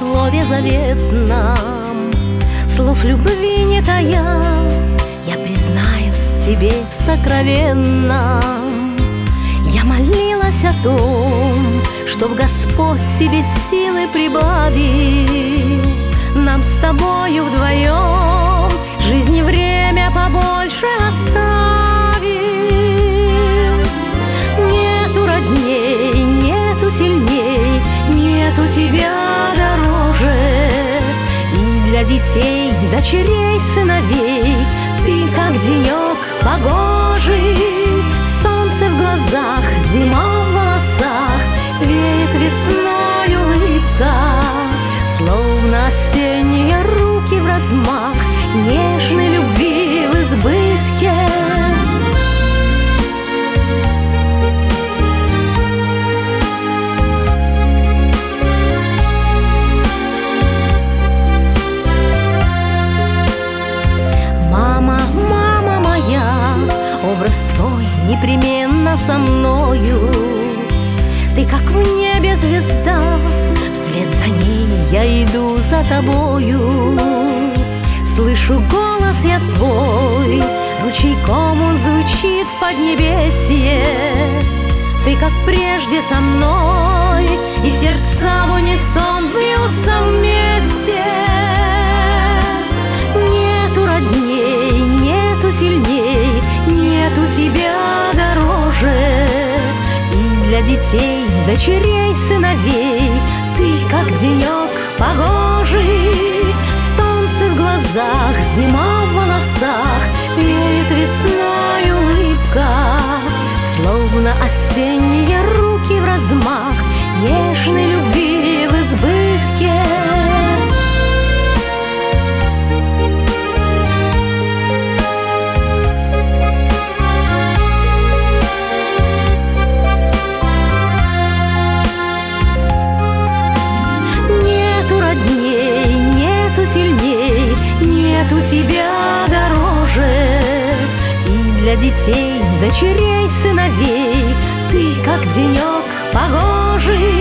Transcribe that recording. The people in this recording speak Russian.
слове заветном, слов любви не тая, я признаюсь тебе в сокровенном. Я молилась о том, чтоб Господь тебе силы прибавил, нам с тобою вдвоем жизни время побольше оставил. Нету родней, нету сильней, нету тебя дороже. И для детей, дочерей, сыновей ты как денек погожий. Солнце в глазах, зима в волосах, веет весной улыбка, словно осенние руки в размах нежной любви в избытке. Мама, мама моя, образ твой непременно со мною. Ты как в небе звезда, вслед за ней я иду за тобою. Слышу голос я твой, ручейком он звучит в поднебесье. Ты как прежде со мной, и сердца в унисон бьются вместе. Нету родней, нету сильней, нету тебя дороже. И для детей, дочерей, сыновей ты как денек погожий. Солнце в глазах, зима в волосах, веет весной улыбка, словно осенние руки в размах нежной любви в избытке. Сильней, нету тебя дороже. И для детей, дочерей, сыновей ты как денек погожий.